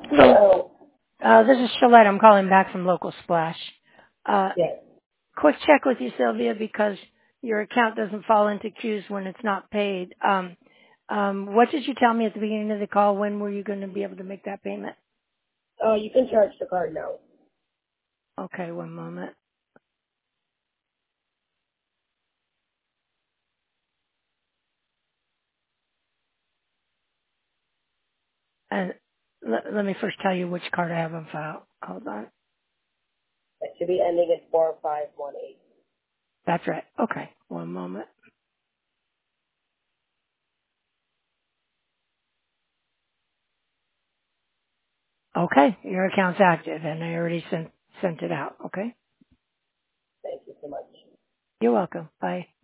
Hello. This is Shalette. I'm calling back from Local Splash. Uh, Yes. quick check with you, Sylvia, because your account doesn't fall into queues when it's not paid. What did you tell me at the beginning of the call? When were you going to be able to make that payment? You can charge the card now. Okay, one moment. And let me first tell you which card I have on file. Hold on. It should be ending in 4518. That's right. Okay, one moment. Okay, your account's active, and I already sent it out. Okay, Thank you so much. you're welcome. Bye.